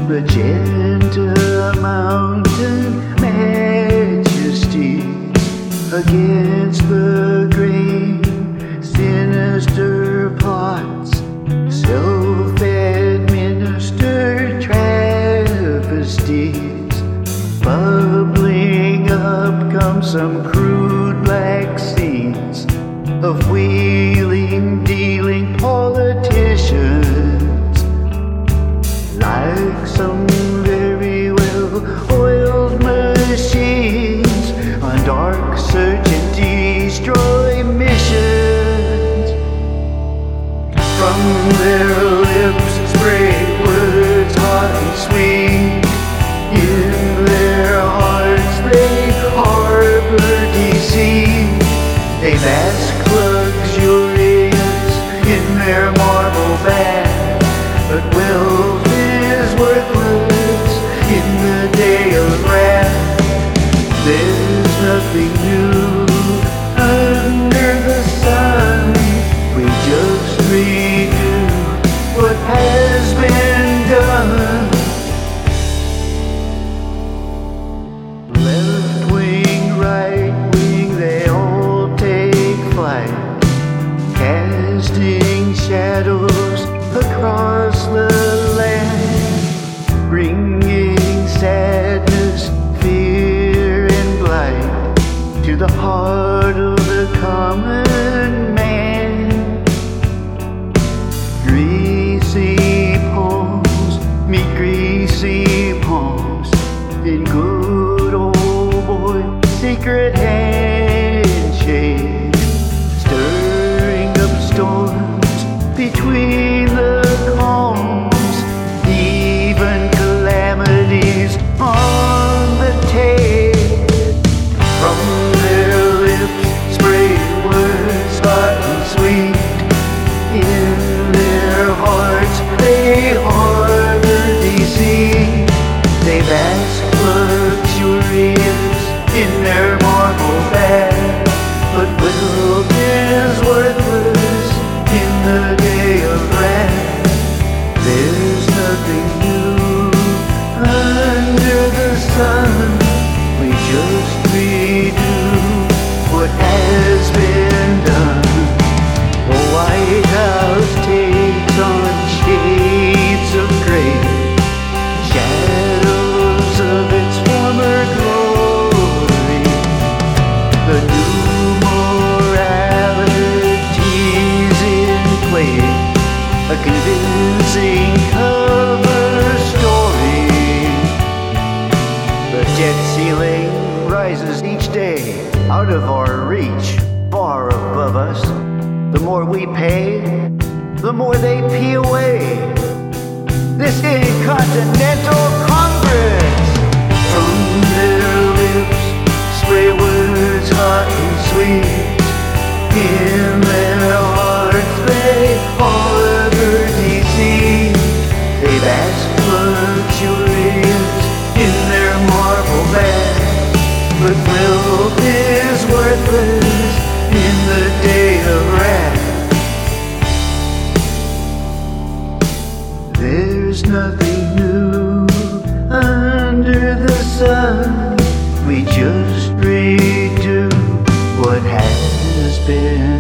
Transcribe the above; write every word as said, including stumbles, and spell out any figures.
the gentle mountain majesties against the green sinister plots, self-administered travesties. Bubbling up come some crude black scenes of wheeling, dealing politicians, like some very well-oiled machines on dark search and destroy missions. From their lips spray words hot and sweet, in their hearts they harbor deceit. They bask luxurious in their marble bath, but wealth is worthless in the day of wrath. There's nothing new under the sun. We just redo what has been done. Left wing, right wing, they all take flight, casting shadows across the land, bringing sadness, fear, and blight to the heart of the common man. Greasy palms meet greasy palms in good old boy secret handshake, stirring up storms between the calms, even calamities on the tape. From their lips spray words hot and sweet, in their hearts they harbor deceit. They bask luxurious in their marble bath, but wealth is worthless in the day of wrath. There's nothing new under the sun. We just redo what has been done. The White House takes on shades of gray, shadows of its former glory. The new morality's in play, a convincing cover story. The debt ceiling rises each day out of our reach, far above us. The more we pay, the more they pee away. This Intercontinental Congress, from their lips spray words hot and sweet, in their hearts they harbor deceit. They bask luxurious in their marble bath, but wealth is worthless in the day of wrath. There's nothing new under the sun. We just redo what has been